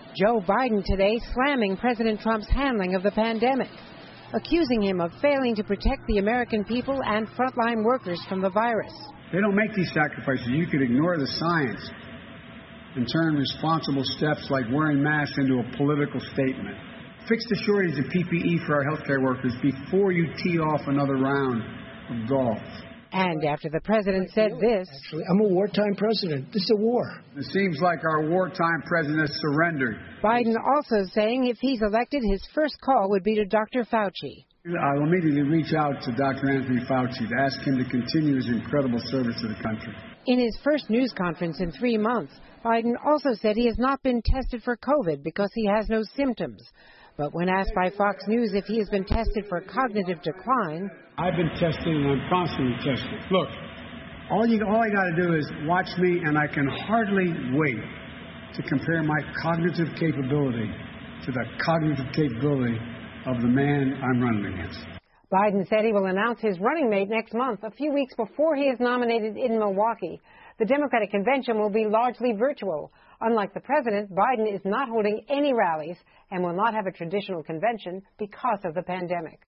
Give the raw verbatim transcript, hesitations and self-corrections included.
Joe Biden today slamming President Trump's handling of the pandemic, accusing him of failing to protect the American people and frontline workers from the virus. They don't make these sacrifices. You could ignore the science and turn responsible steps like wearing masks into a political statement. Fix the shortage of P P E for our healthcare workers before you tee off another round of golf. And after the president said this, Actually, I'm a wartime president. This is a war. It seems like our wartime president has surrendered. Biden also saying if he's elected, his first call would be to Doctor Fauci. I'll immediately reach out to Doctor Anthony Fauci to ask him to continue his incredible service to the country. In his first news conference in three months, Biden also said he has not been tested for COVID because he has no symptoms. But when asked by Fox News if he has been tested for cognitive decline, I've been tested and I'm constantly tested. Look, all you all I got to do is watch me, and I can hardly wait to compare my cognitive capability to the cognitive capability of the man I'm running against. Biden said he will announce his running mate next month, a few weeks before he is nominated in Milwaukee. The Democratic convention will be largely virtual. Unlike the president, Biden is not holding any rallies and will not have a traditional convention because of the pandemic.